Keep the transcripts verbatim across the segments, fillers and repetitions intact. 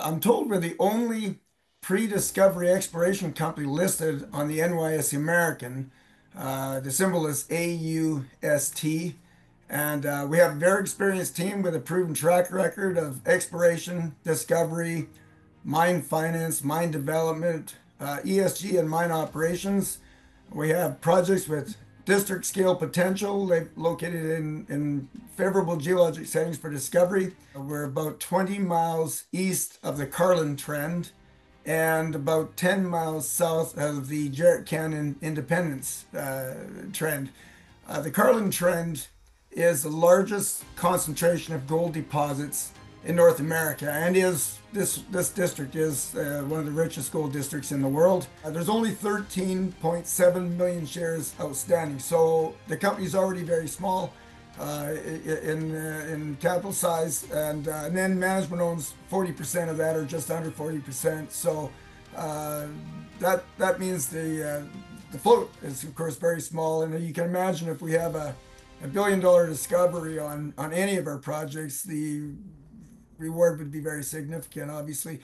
I'm told we're the only pre-discovery exploration company listed on the N Y S E American. Uh, the symbol is A U S T. And uh, we have a very experienced team with a proven track record of exploration, discovery, mine finance, mine development, uh, E S G, and mine operations. We have projects with district scale potential. They're located in, in favorable geologic settings for discovery. We're about twenty miles east of the Carlin Trend and about ten miles south of the Jarrett Canyon Independence uh, Trend. Uh, the Carlin Trend is the largest concentration of gold deposits in North America, and is this this district is uh, one of the richest gold districts in the world. Uh, there's only thirteen point seven million shares outstanding, so the company's already very small uh, in uh, in capital size, and, uh, and then management owns forty percent of that, or just under forty percent. So uh, that that means the uh, the float is of course very small, and you can imagine if we have a a billion dollar discovery on on any of our projects, the reward would be very significant, obviously.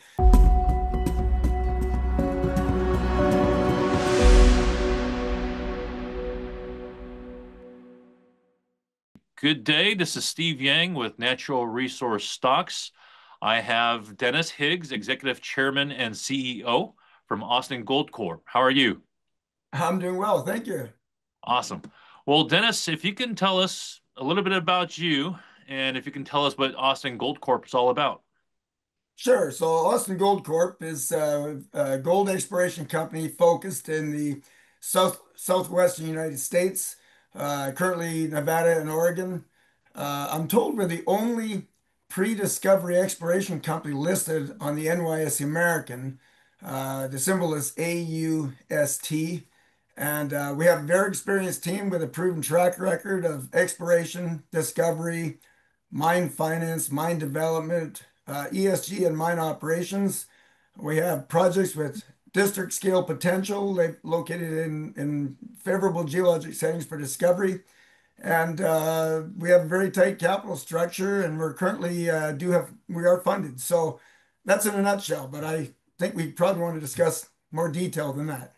Good day. This is Steve Yang with Natural Resource Stocks. I have Dennis Higgs, Executive Chairman and C E O from Austin Gold Corp. How are you? I'm doing well, thank you. Awesome. Well, Dennis, if you can tell us a little bit about you, and if you can tell us what Austin Gold Corp is all about. Sure. So Austin Gold Corp is uh, a gold exploration company focused in the south southwestern United States, uh, currently Nevada and Oregon. Uh, I'm told we're the only pre-discovery exploration company listed on the N Y S E American. Uh, the symbol is A U S T. And uh, we have a very experienced team with a proven track record of exploration, discovery, mine finance, mine development, uh, E S G, and mine operations. We have projects with district scale potential. They're located in, in favorable geologic settings for discovery. And uh, we have a very tight capital structure, and we're currently uh, do have we are funded. So that's in a nutshell, but I think we probably want to discuss more detail than that.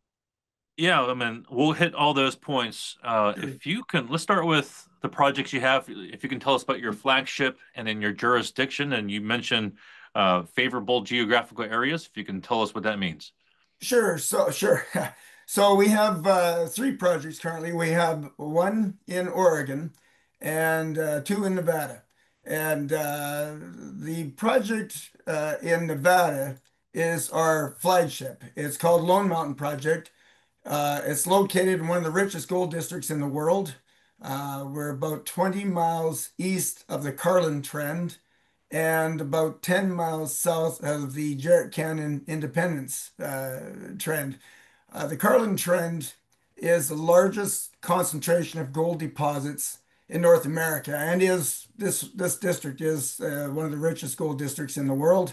Yeah, I mean, we'll hit all those points. Uh, Sure. if you can, let's start with the projects you have. If you can tell us about your flagship and then your jurisdiction, and you mentioned uh, favorable geographical areas. If you can tell us what that means. Sure. So sure. So we have uh, three projects currently. We have one in Oregon and uh, two in Nevada. And uh, the project uh, in Nevada is our flagship. It's called Lone Mountain Project. Uh, it's located in one of the richest gold districts in the world. Uh, we're about twenty miles east of the Carlin Trend and about ten miles south of the Jarrett Canyon Independence uh, Trend. Uh, the Carlin Trend is the largest concentration of gold deposits in North America, and is this this district is uh, one of the richest gold districts in the world.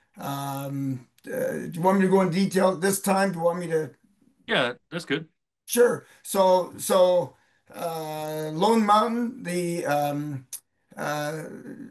Um, uh, do you want me to go in detail this time? Do you want me to? Yeah, that's good. Sure. So, so uh, Lone Mountain, the um, uh,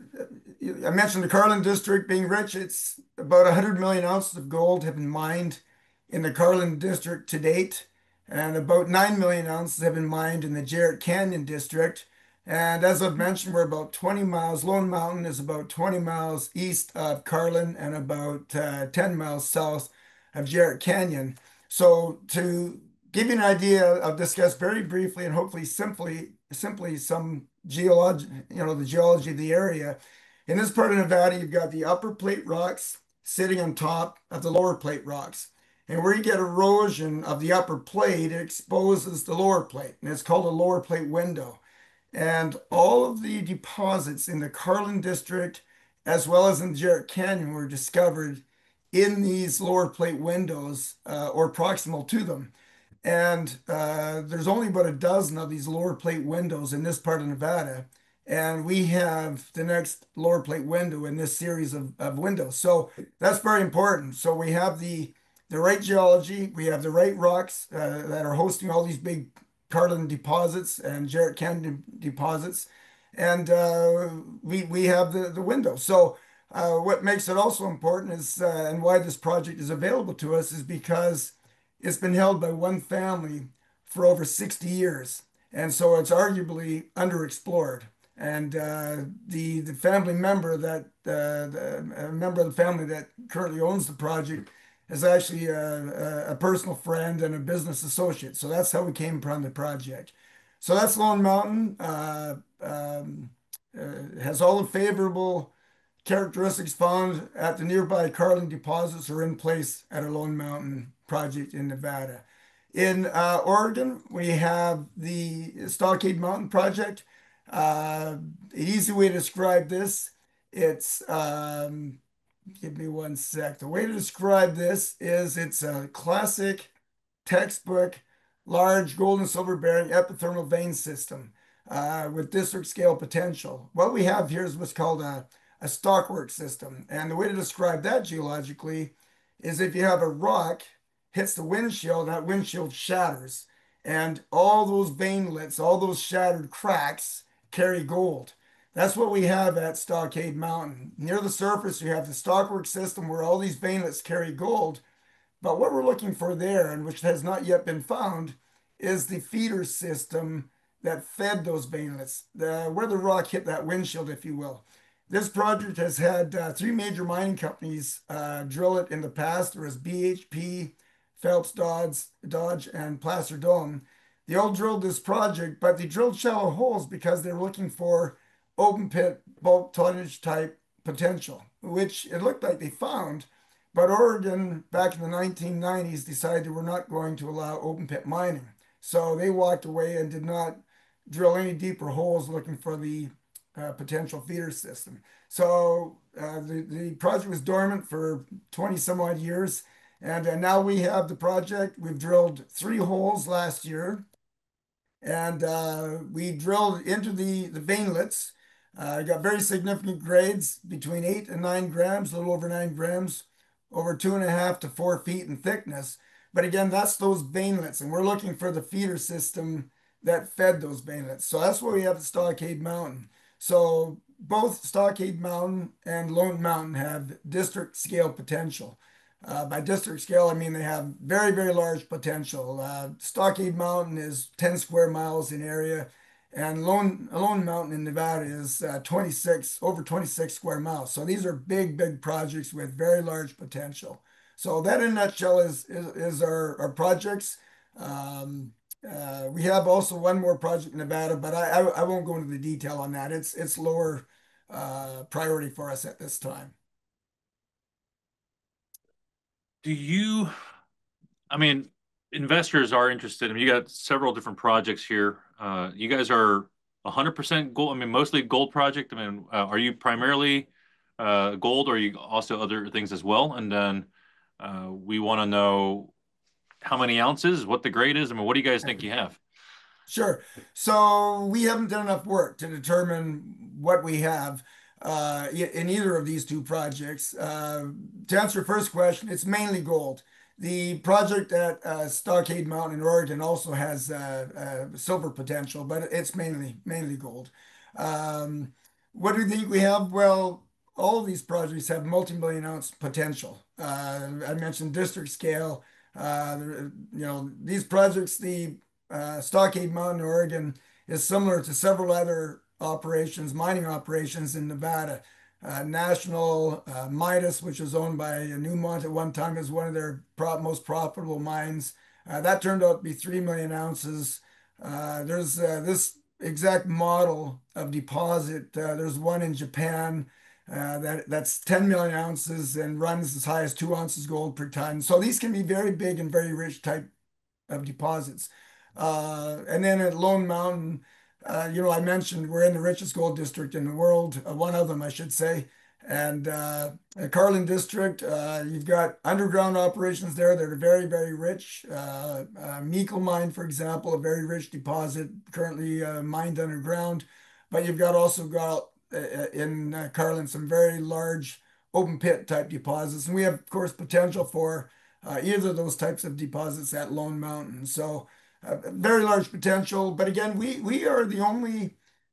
I mentioned the Carlin District being rich. It's about one hundred million ounces of gold have been mined in the Carlin District to date, and about nine million ounces have been mined in the Jarrett Canyon District. And as I've mentioned, we're about twenty miles. Lone Mountain is about twenty miles east of Carlin and about uh, ten miles south of Jarrett Canyon. So to give you an idea, I'll discuss very briefly and hopefully simply simply some geology, you know, the geology of the area. In this part of Nevada, you've got the upper plate rocks sitting on top of the lower plate rocks. And where you get erosion of the upper plate, it exposes the lower plate, and it's called a lower plate window. And all of the deposits in the Carlin District, as well as in the Jarrett Canyon, were discovered in these lower plate windows uh, or proximal to them. And uh, there's only about a dozen of these lower plate windows in this part of Nevada. And we have the next lower plate window in this series of, of windows. So that's very important. So we have the the right geology, we have the right rocks uh, that are hosting all these big Carlin deposits and Jarrett Canyon deposits, and uh, we we have the the window. So Uh, what makes it also important is, uh, and why this project is available to us, is because it's been held by one family for over sixty years. And so it's arguably underexplored. And uh, the the family member that uh, the a member of the family that currently owns the project is actually a, a, a personal friend and a business associate. So that's how we came upon the project. So that's Lone Mountain. Uh, um, uh, has all the favorable characteristics found at the nearby Carlin deposits are in place at our Lone Mountain project in Nevada. In uh, Oregon, we have the Stockade Mountain project. Uh, the easy way to describe this, it's, um, give me one sec. The way to describe this is it's a classic textbook, large gold and silver bearing epithermal vein system uh, with district scale potential. What we have here is what's called a, a stockwork system. And the way to describe that geologically is if you have a rock hits the windshield, that windshield shatters. And all those veinlets, all those shattered cracks carry gold. That's what we have at Stockade Mountain. Near the surface, you have the stockwork system where all these veinlets carry gold. But what we're looking for there, and which has not yet been found, is the feeder system that fed those veinlets, the, where the rock hit that windshield, if you will. This project has had uh, three major mining companies uh, drill it in the past. There was B H P, Phelps Dodge, Dodge, and Placer Dome. They all drilled this project, but they drilled shallow holes because they were looking for open pit bulk tonnage type potential, which it looked like they found. But Oregon, back in the nineteen nineties, decided they were not going to allow open pit mining. So they walked away and did not drill any deeper holes looking for the uh, potential feeder system. So uh, the, the project was dormant for twenty some odd years. And uh, now we have the project. We've drilled three holes last year. And uh, we drilled into the, the veinlets. Uh, got very significant grades between eight and nine grams, a little over nine grams, over two and a half to four feet in thickness. But again, that's those veinlets, and we're looking for the feeder system that fed those veinlets. So that's what we have at Stockade Mountain. So both Stockade Mountain and Lone Mountain have district scale potential. Uh, by district scale, I mean they have very, very large potential. Uh, Stockade Mountain is ten square miles in area, and Lone, Lone Mountain in Nevada is uh, twenty-six, over twenty-six square miles. So these are big, big projects with very large potential. So that in a nutshell is, is, is our, our projects. Um, uh, we have also one more project in Nevada, but I, I, I won't go into the detail on that. It's, it's lower uh, priority for us at this time. Do you, I mean, investors are interested. I mean, you got several different projects here. Uh, you guys are one hundred percent gold. I mean, mostly gold project. I mean, uh, are you primarily uh, gold, or are you also other things as well? And then uh, we want to know how many ounces, what the grade is. I mean, what do you guys think you have? Sure. So we haven't done enough work to determine what we have uh, i- in either of these two projects. Uh, to answer your first question, it's mainly gold. The project at uh, Stockade Mountain in Oregon also has uh, uh, silver potential, but it's mainly mainly gold. Um, what do you think we have? Well, all of these projects have multi-million ounce potential. Uh, I mentioned district scale. Uh, you know, these projects, the uh, Stockade Mountain, Oregon, is similar to several other operations, mining operations in Nevada. Uh, National uh, Midas, which was owned by Newmont at one time, is one of their pro most profitable mines. Uh, that turned out to be three million ounces. Uh, there's uh, this exact model of deposit. Uh, there's one in Japan uh, that that's ten million ounces and runs as high as two ounces gold per ton. So these can be very big and very rich type of deposits. Uh, and then at Lone Mountain, uh, you know, I mentioned we're in the richest gold district in the world, uh, one of them, I should say. And uh, Carlin District, uh, you've got underground operations there that are very, very rich. Uh, uh, Meikle Mine, for example, a very rich deposit currently uh, mined underground. But you've got also got uh, uh, in uh, Carlin some very large open pit type deposits. And we have, of course, potential for uh, either of those types of deposits at Lone Mountain. So uh, very large potential. But again, we we are the only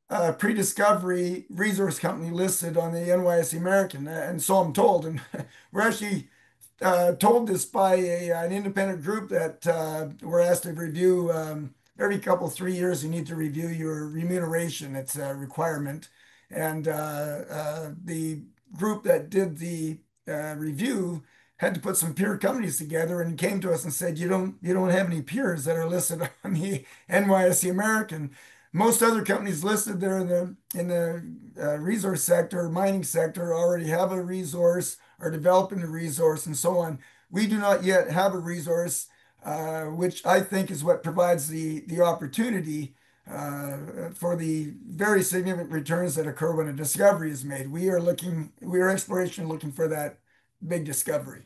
uh, pre-discovery resource company listed on the N Y S E American, and so I'm told. And we're actually uh, told this by a, an independent group that uh, we're asked to review um, every couple, three years. You need to review your remuneration. It's a requirement. And uh, uh, the group that did the uh, review had to put some peer companies together and came to us and said, you don't, you don't have any peers that are listed on the N Y S E American. Most other companies listed there in the in the uh, resource sector, mining sector, already have a resource, are developing the resource, and so on. We do not yet have a resource, uh, which I think is what provides the the opportunity uh, for the very significant returns that occur when a discovery is made. We are looking, we are exploration looking for that big discovery.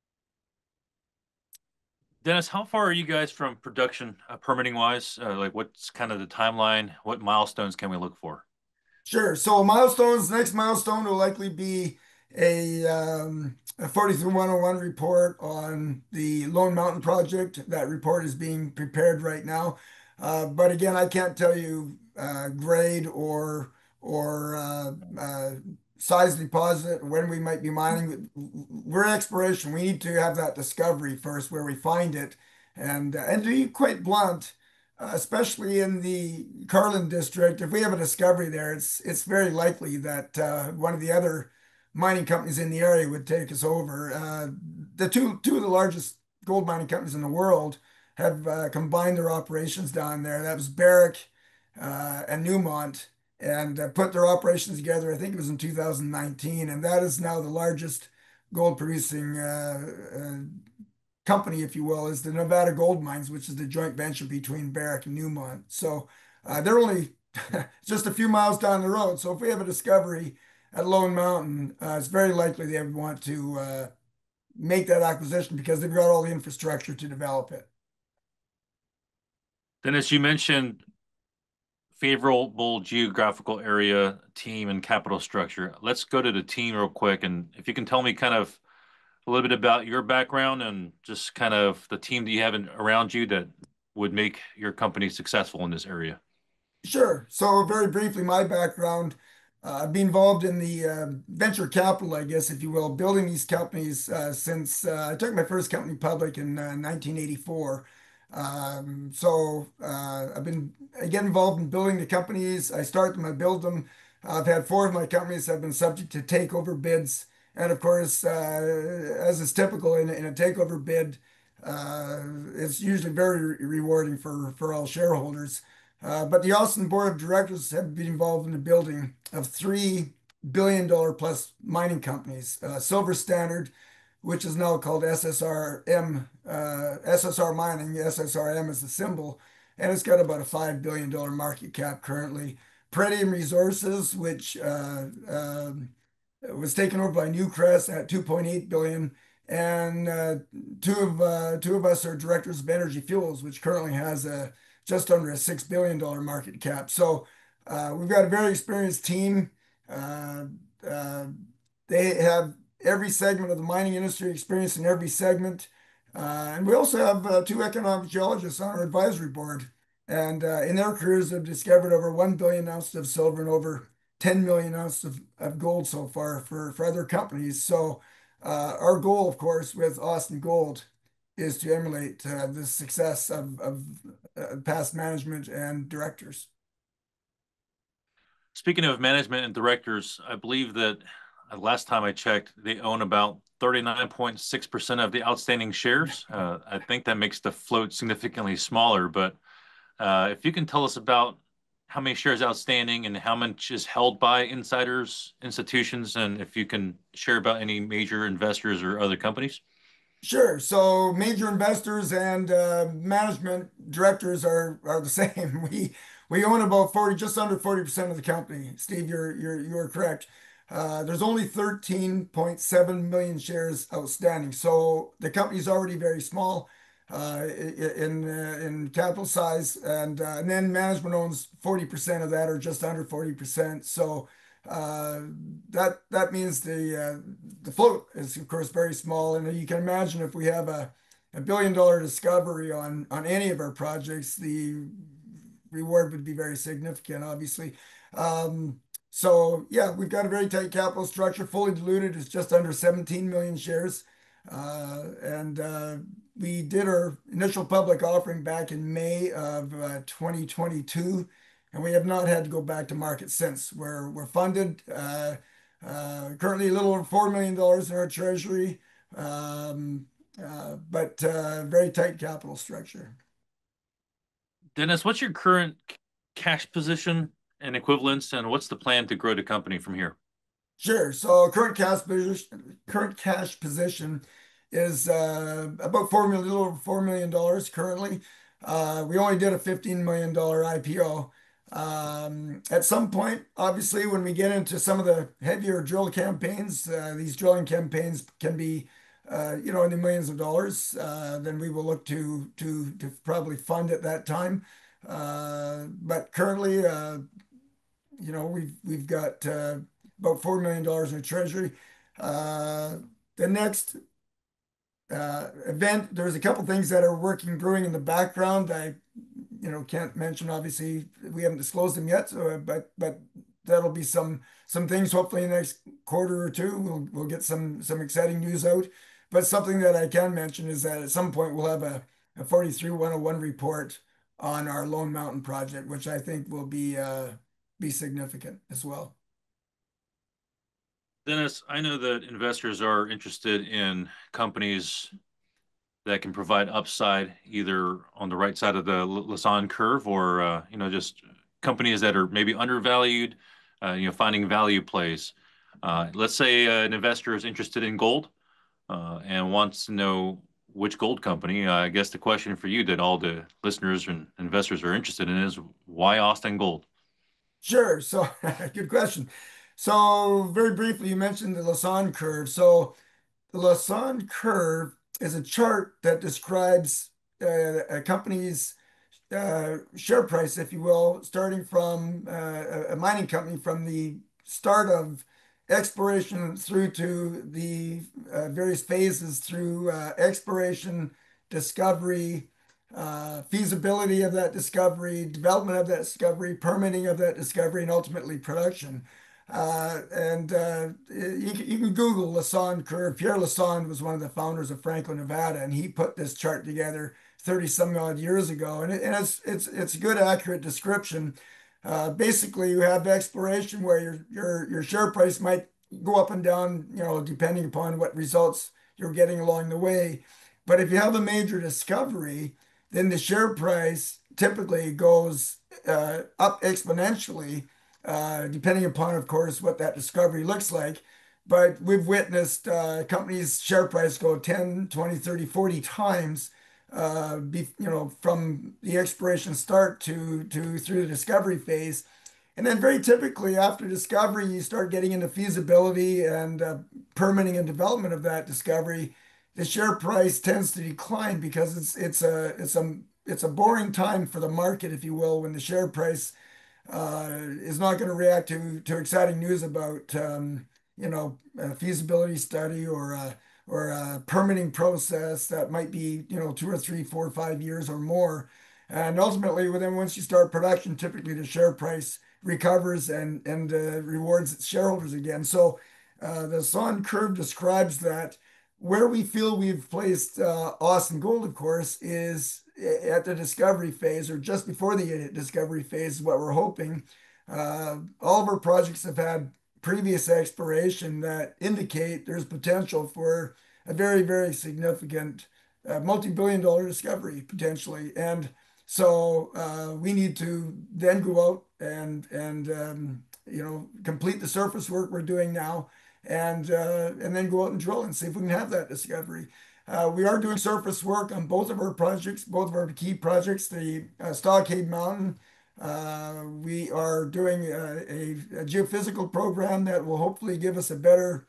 Dennis, how far are you guys from production, uh, permitting wise? Uh, like, what's kind of the timeline? What milestones can we look for? Sure. So milestones, next milestone will likely be a, um, a forty-three one oh one report on the Lone Mountain project. That report is being prepared right now. Uh, but again, I can't tell you uh, grade or or uh, uh, size deposit, when we might be mining. We're exploration. We need to have that discovery first where we find it. And, uh, and to be quite blunt, uh, especially in the Carlin district, if we have a discovery there, it's it's very likely that uh, one of the other mining companies in the area would take us over. Uh, the two two of the largest gold mining companies in the world have uh, combined their operations down there. That was Barrick uh, and Newmont, and uh, put their operations together. I think it was in two thousand nineteen, and that is now the largest gold producing uh, uh, company, if you will, is the Nevada Gold Mines, which is the joint venture between Barrick and Newmont. So uh, they're only just a few miles down the road. So if we have a discovery at Lone Mountain, uh, it's very likely they would want to uh, make that acquisition because they've got all the infrastructure to develop it. Dennis, you mentioned favorable geographical area, team, and capital structure. Let's go to the team real quick. And if you can tell me kind of a little bit about your background and just kind of the team that you have in, around you that would make your company successful in this area. Sure. So very briefly, my background, uh, I've been involved in the uh, venture capital, I guess, if you will, building these companies uh, since uh, I took my first company public in uh, nineteen eighty-four. Um, so uh, I've been, I get involved in building the companies. I start them, I build them. I've had four of my companies have been subject to takeover bids. And of course, uh, as is typical in, in a takeover bid, uh, it's usually very re- rewarding for, for all shareholders. Uh, but the Austin Board of Directors have been involved in the building of three billion dollar plus mining companies. Uh, Silver Standard, which is now called S S R M, uh, S S R Mining. S S R M is the symbol, and it's got about a five billion dollar market cap currently. Pretium Resources, which uh, um it was taken over by Newcrest at two point eight billion. And uh, two of uh, two of us are directors of Energy Fuels, which currently has a just under a six billion dollar market cap. So uh, we've got a very experienced team. Uh, uh, they have every segment of the mining industry experience in every segment. Uh, and we also have uh, two economic geologists on our advisory board. And uh, in their careers, they've discovered over one billion ounces of silver and over ten million ounces of, of gold so far for, for other companies. So uh, our goal, of course, with Austin Gold is to emulate uh, the success of, of uh, past management and directors. Speaking of management and directors, I believe that uh, last time I checked, they own about thirty-nine point six percent of the outstanding shares. Uh, I think that makes the float significantly smaller, but uh, if you can tell us about how many shares outstanding and how much is held by insiders, institutions, and if you can share about any major investors or other companies. Sure. So major investors and uh, management directors are are the same. We we own about forty, just under forty percent of the company. Steve, you're you're you're correct. Uh, there's only thirteen point seven million shares outstanding. So the company's already very small uh, in uh, in capital size, and uh, and then management owns forty percent of that, or just under forty percent. So uh, that that means the uh, the float is of course very small, and you can imagine if we have a a billion dollar discovery on on any of our projects, the reward would be very significant, obviously. Um, so yeah, we've got a very tight capital structure. Fully diluted is just under seventeen million shares. Uh, and uh, we did our initial public offering back in May of uh, twenty twenty-two, and we have not had to go back to market since. We're we're funded uh, uh, currently a little over four million dollars in our treasury, um, uh, but uh, very tight capital structure. Dennis, what's your current cash position and equivalents, and what's the plan to grow the company from here? Sure. So current cash position, current cash position is uh, about four million, a little over four million dollars currently. Uh, we only did a fifteen million dollar I P O. Um, at some point, obviously, when we get into some of the heavier drill campaigns, uh, these drilling campaigns can be, uh, you know, in the millions of dollars. Uh, then we will look to to to probably fund at that time. Uh, but currently, uh, you know, we've we've got uh, about four million dollars in the treasury. Uh, the next uh, event, there's a couple things that are working, brewing in the background. I, you know, can't mention, obviously, we haven't disclosed them yet, so, but but that'll be some some things. Hopefully, in the next quarter or two, we'll we'll get some some exciting news out. But something that I can mention is that at some point we'll have a, a forty-three one oh one report on our Lone Mountain project, which I think will be uh, be significant as well. Dennis, I know that investors are interested in companies that can provide upside either on the right side of the Lassonde curve or uh, you know just companies that are maybe undervalued, uh, you know finding value plays. Uh, let's say uh, an investor is interested in gold uh, and wants to know which gold company. Uh, I guess the question for you that all the listeners and investors are interested in is why Austin Gold? Sure. So, good question. So, very briefly, you mentioned the Lassonde curve. So, the Lassonde curve is a chart that describes uh, a company's uh, share price, if you will, starting from uh, a a mining company from the start of exploration through to the uh, various phases through uh, exploration, discovery, uh, feasibility of that discovery, development of that discovery, permitting of that discovery, and ultimately production. Uh, and uh, you, can- you can Google Lassonde curve. Pierre Lassonde was one of the founders of Franco Nevada, and he put this chart together thirty some odd years ago. And, it, and it's, it's, it's a good, accurate description. Uh, basically, you have exploration where your, your, your share price might go up and down, you know, depending upon what results you're getting along the way. But if you have a major discovery, then the share price typically goes uh, up exponentially, uh, depending upon, of course, what that discovery looks like. But we've witnessed uh, companies' share price go ten, twenty, thirty, forty times uh, be, you know, from the exploration start to to through the discovery phase. And then very typically after discovery, you start getting into feasibility and uh, permitting and development of that discovery. The share price tends to decline because it's it's a it's a it's a boring time for the market, if you will, when the share price uh, is not going to react to to exciting news about um, you know a feasibility study or a, or a permitting process that might be you know two or three, four, five years or more. And ultimately, well, then once you start production, typically the share price recovers and and uh, rewards its shareholders again. So uh, the Son curve describes that. Where we feel we've placed uh, Austin Gold, of course, is at the discovery phase or just before the discovery phase is what we're hoping. Uh, all of our projects have had previous exploration that indicate there's potential for a very, very significant uh, multi-billion dollar discovery potentially. And so uh, we need to then go out and and um, you know complete the surface work we're doing now and uh, and then go out and drill and see if we can have that discovery. Uh, we are doing surface work on both of our projects, both of our key projects, the uh, Stockade Mountain. Uh, we are doing a, a, a geophysical program that will hopefully give us a better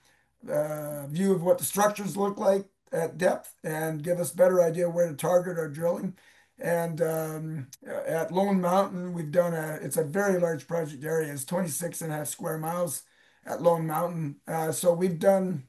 uh, view of what the structures look like at depth and give us better idea where to target our drilling. And um, at Lone Mountain, we've done a, it's a very large project area. It's twenty-six and a half square miles at Lone Mountain. Uh, so we've done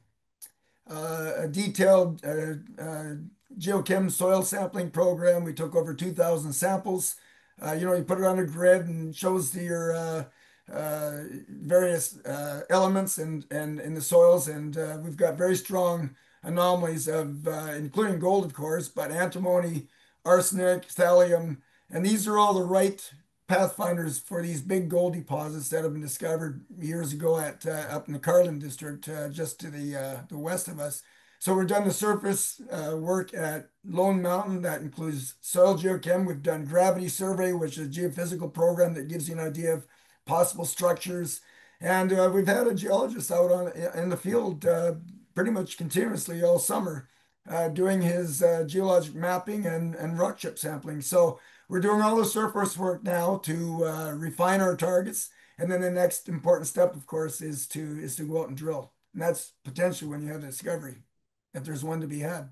uh, a detailed uh, uh, geochem soil sampling program. We took over two thousand samples Uh, you know, you put it on a grid and shows your uh, uh, various uh, elements and and in the soils, and uh, we've got very strong anomalies of uh, including gold, of course, but antimony, arsenic, thallium, and these are all the right pathfinders for these big gold deposits that have been discovered years ago at uh, up in the Carlin district, uh, just to the uh, the west of us. So we've done the surface uh, work at Lone Mountain. That includes soil geochem. We've done gravity survey, which is a geophysical program that gives you an idea of possible structures. And uh, we've had a geologist out on in the field uh, pretty much continuously all summer uh, doing his uh, geologic mapping and, and rock chip sampling. So we're doing all the surface work now to uh, refine our targets. And then the next important step, of course, is to is to go out and drill. And that's potentially when you have a discovery, if there's one to be had.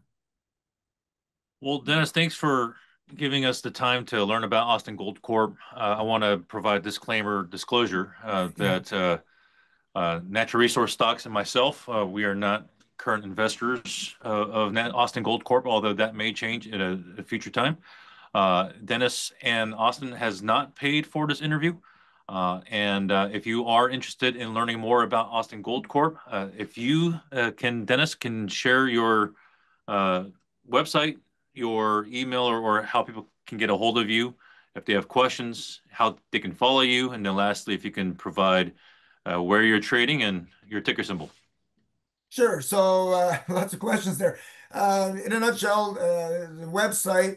Well, Dennis, thanks for giving us the time to learn about Austin Gold Corp. Uh, I want to provide disclaimer disclosure uh, Yeah, that uh, uh, Natural Resource Stocks and myself, uh, we are not current investors uh, of Nat Austin Gold Corp, although that may change at a, a future time. Uh, Dennis and Austin has not paid for this interview. Uh, and uh, if you are interested in learning more about Austin Gold Corp, uh, if you uh, can, Dennis, can share your uh, website, your email, or, or how people can get a hold of you if they have questions, how they can follow you, and then lastly, if you can provide uh, where you're trading and your ticker symbol. sure. So uh, lots of questions there. Uh, in a nutshell, uh, the website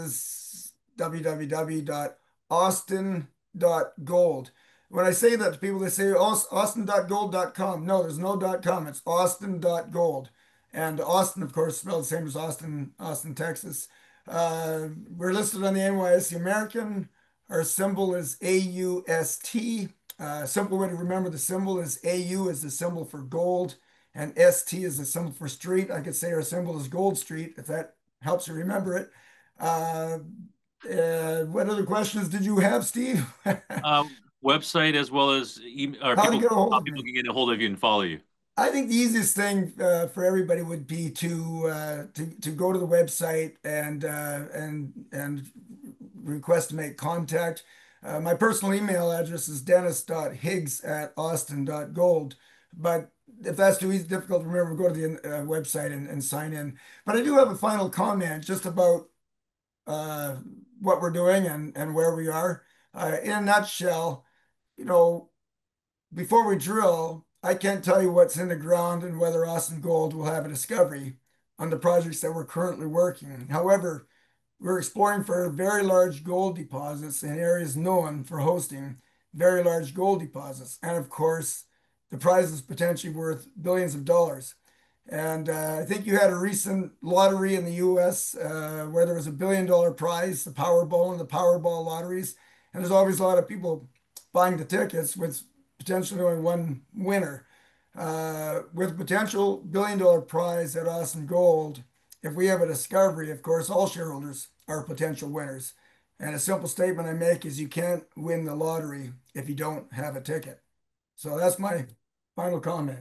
is w w w dot austin dot gold. When I say that to people, they say austin dot gold dot com. No, there's no .com. It's austin dot gold. And Austin, of course, spelled the same as Austin, Austin, Texas. Uh, we're listed on the N Y S E American. Our symbol is A U S T. Uh, simple way to remember the symbol is A U is the symbol for gold, and S T is the symbol for street. I could say our symbol is Gold Street if that helps you remember it. Uh, uh, what other questions did you have, Steve? Uh, Website as well as email, or How to people, get a hold how of people me? can get a hold of you and follow you. I think the easiest thing uh, for everybody would be to uh, to to go to the website and uh, and and request to make contact. Uh, my personal email address is dennis dot higgs at austin dot gold. But if that's too easy, difficult to remember, go to the uh, website and, and sign in. But I do have a final comment just about uh, what we're doing and, and where we are. Uh, in a nutshell, you know, before we drill, I can't tell you what's in the ground and whether Austin Gold will have a discovery on the projects that we're currently working. However, we're exploring for very large gold deposits in areas known for hosting very large gold deposits. And of course, the prize is potentially worth billions of dollars. And uh, I think you had a recent lottery in the U S uh, where there was a billion dollar prize, the Powerball and the Powerball lotteries. And there's always a lot of people buying the tickets with potentially only one winner. Uh, with potential billion dollar prize at Austin Gold, if we have a discovery, of course, all shareholders are potential winners. And a simple statement I make is you can't win the lottery if you don't have a ticket. So that's my final comment.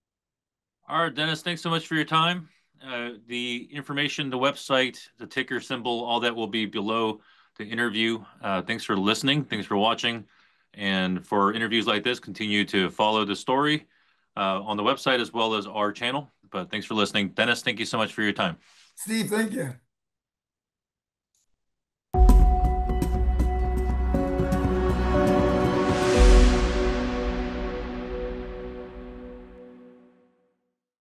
All right, Dennis, thanks so much for your time. Uh, the information, the website, the ticker symbol, all that will be below the interview. Uh, thanks for listening. Thanks for watching. And for interviews like this, continue to follow the story uh, on the website as well as our channel. But thanks for listening. Dennis, thank you so much for your time. Steve, thank you.